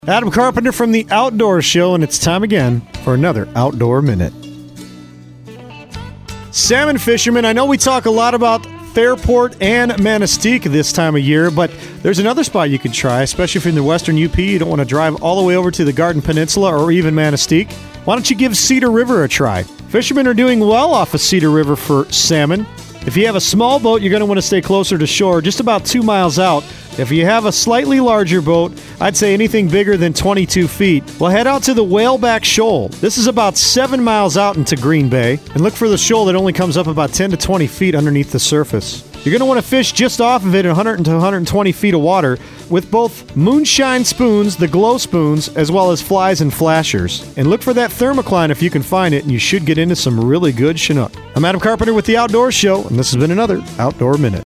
Adam Carpenter from the Outdoor Show, and it's time again for another Outdoor Minute. Salmon fishermen, I know we talk a lot about Fairport and Manistee this time of year, but there's another spot you could try, especially if you're in the western UP. You don't want to drive all the way over to the Garden Peninsula or even Manistee. Why don't you give Cedar River a try? Fishermen are doing well off of Cedar River for salmon. If you have a small boat, you're going to want to stay closer to shore, just about 2 miles out. If you have a slightly larger boat, I'd say anything bigger than 22 feet, well, head out to the Whaleback Shoal. This is about 7 miles out into Green Bay, and look for the shoal that only comes up about 10 to 20 feet underneath the surface. You're going to want to fish just off of it at 100 to 120 feet of water with both moonshine spoons, the glow spoons, as well as flies and flashers. And look for that thermocline if you can find it, and you should get into some really good Chinook. I'm Adam Carpenter with the Outdoor Show, and this has been another Outdoor Minute.